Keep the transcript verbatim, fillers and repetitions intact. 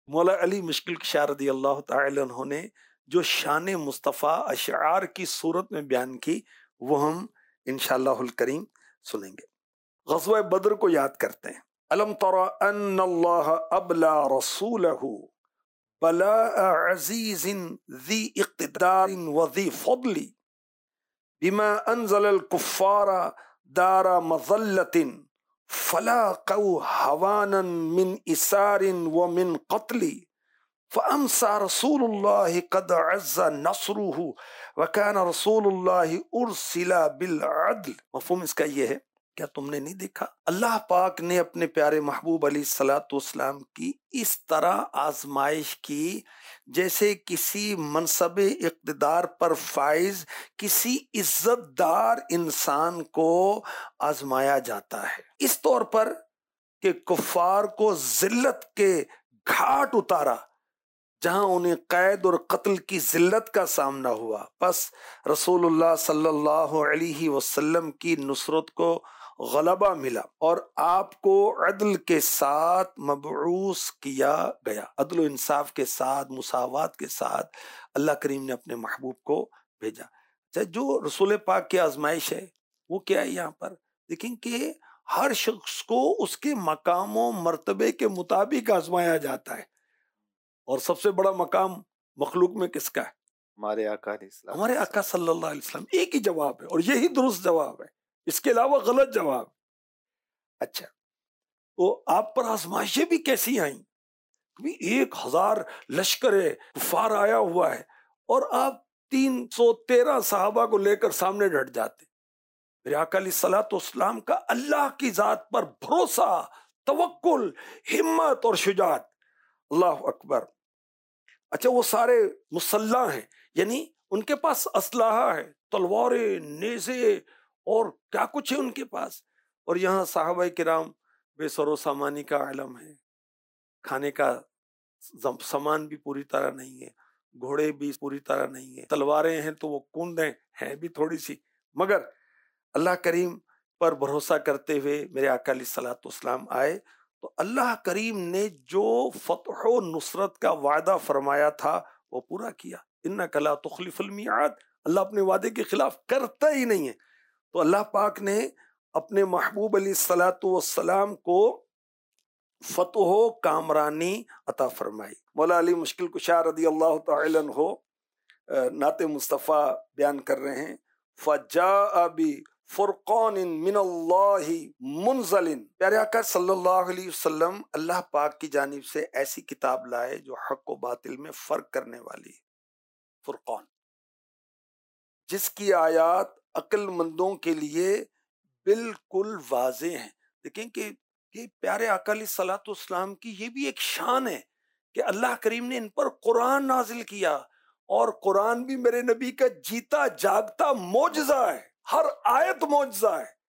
مولا علی مشکل کشا رضی اللہ تعالی عنہ نے جو شان مصطفیٰ اشعار کی صورت میں بیان کی وہ ہم انشاءاللہ الکریم سنیں گے۔ غزوہ بدر کو یاد کرتے ہیں۔ الم تر ان اللہ ابلا رسولہ بلاء عزیز ذی اقتدار وذی فضل بما انزل الکفار دار مظلۃ فلاقوا هوانا من اسار ومن قتل فامسى رسول الله قد عز نصره وكان رسول الله ارسل بالعدل۔ مفہوم اس کا یہ ہے، کیا تم نے نہیں دیکھا اللہ پاک نے اپنے پیارے محبوب علیہ الصلوۃ والسلام کی اس طرح آزمائش کی جیسے کسی منصب اقتدار پر فائز کسی عزت دار انسان کو آزمایا جاتا ہے، اس طور پر کہ کفار کو ذلت کے گھاٹ اتارا جہاں انہیں قید اور قتل کی ذلت کا سامنا ہوا، پس رسول اللہ صلی اللہ علیہ وسلم کی نصرت کو غلبہ ملا اور آپ کو عدل کے ساتھ مبعوث کیا گیا۔ عدل و انصاف کے ساتھ، مساوات کے ساتھ اللہ کریم نے اپنے محبوب کو بھیجا۔ جو رسول پاک کی آزمائش ہے وہ کیا ہے یہاں پر دیکھیں کہ ہر شخص کو اس کے مقام و مرتبے کے مطابق آزمایا جاتا ہے، اور سب سے بڑا مقام مخلوق میں کس کا ہے؟ ہمارے آقا علیہ السلام، ہمارے آقا صلی اللہ علیہ وسلم۔ ایک ہی جواب ہے اور یہی درست جواب ہے، اس کے علاوہ غلط جواب۔ اچھا، تو آپ پر آزمائشیں بھی کیسی آئیں؟ ایک ہزار لشکر کفار آیا ہوا ہے اور آپ تین سو تیرہ صحابہ کو لے کر سامنے ڈٹ جاتے۔ میرے آقا علیہ الصلوۃ والسلام کا اللہ کی ذات پر بھروسہ، توکل، ہمت اور شجاعت، اللہ اکبر۔ اچھا، وہ سارے مسلح ہیں، یعنی ان کے پاس اسلحہ ہے، تلواریں، نیزے اور کیا کچھ ہے ان کے پاس، اور یہاں صحابہ کرام بے سر و سامانی کا علم ہے، کھانے کا سامان بھی پوری طرح نہیں ہے، گھوڑے بھی پوری طرح نہیں ہے، تلواریں ہیں تو وہ کندیں ہیں بھی تھوڑی سی، مگر اللہ کریم پر بھروسہ کرتے ہوئے میرے آقا علیہ الصلوۃ والسلام آئے تو اللہ کریم نے جو فتح و نصرت کا وعدہ فرمایا تھا وہ پورا کیا۔ انک لا تخلف المیعاد، اللہ اپنے وعدے کے خلاف کرتا ہی نہیں ہے۔ تو اللہ پاک نے اپنے محبوب علیہ الصلوۃ والسلام کو فتح و کامرانی عطا فرمائی۔ مولا علی مشکل کشا رضی اللہ تعالی عنہ نعت مصطفیٰ بیان کر رہے ہیں، فجاء بفرقان من اللہ منزل۔ پیارے آقا صلی اللہ علیہ وسلم اللہ پاک کی جانب سے ایسی کتاب لائے جو حق و باطل میں فرق کرنے والی ہے، فرقان، جس کی آیات عقل مندوں کے لیے بالکل واضح ہیں۔ دیکھیں کہ کہ پیارے آقا علیہ الصلوۃ والسلام کی یہ بھی ایک شان ہے کہ اللہ کریم نے ان پر قرآن نازل کیا، اور قرآن بھی میرے نبی کا جیتا جاگتا معجزہ ہے، ہر آیت معجزہ ہے۔